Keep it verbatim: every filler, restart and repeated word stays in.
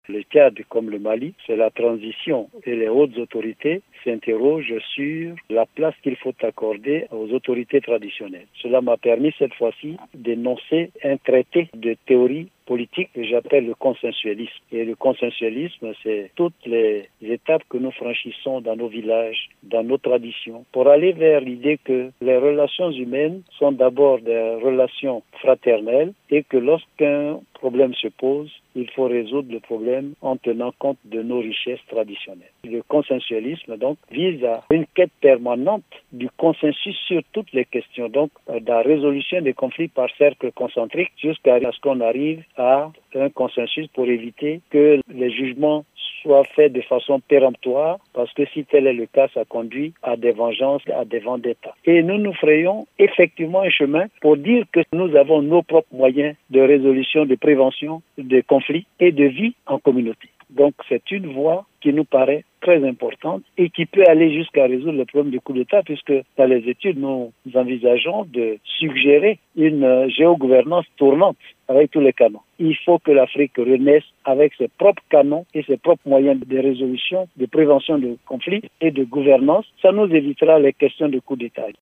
Le Tchad, comme le Mali, c'est la transition et les hautes autorités s'interrogent sur la place qu'il faut accorder aux autorités traditionnelles. Cela m'a permis cette fois-ci d'énoncer un traité de théorie politique que j'appelle le consensualisme. Et le consensualisme, c'est toutes les étapes que nous franchissons dans nos villages, dans nos traditions, pour aller vers l'idée que les relations humaines sont d'abord des relations fraternelles et que lorsqu'un problème se pose, il faut résoudre le problème en tenant compte de nos richesses traditionnelles. Le consensualisme, donc, vise à une quête permanente du consensus sur toutes les questions, donc, de la résolution des conflits par cercle concentrique jusqu'à ce qu'on arrive à un consensus pour éviter que les jugements soient faits de façon péremptoire, parce que si tel est le cas, ça conduit à des vengeances, à des vendettas. Et nous nous frayons effectivement un chemin pour dire que nous avons nos propres moyens de résolution, de prévention des conflits et de vie en communauté. Donc c'est une voie qui nous paraît très importante et qui peut aller jusqu'à résoudre le problème du coup d'État, puisque dans les études, nous envisageons de suggérer une géogouvernance tournante avec tous les canons. Il faut que l'Afrique renaisse avec ses propres canons et ses propres moyens de résolution, de prévention de conflits et de gouvernance. Ça nous évitera les questions de coup d'État.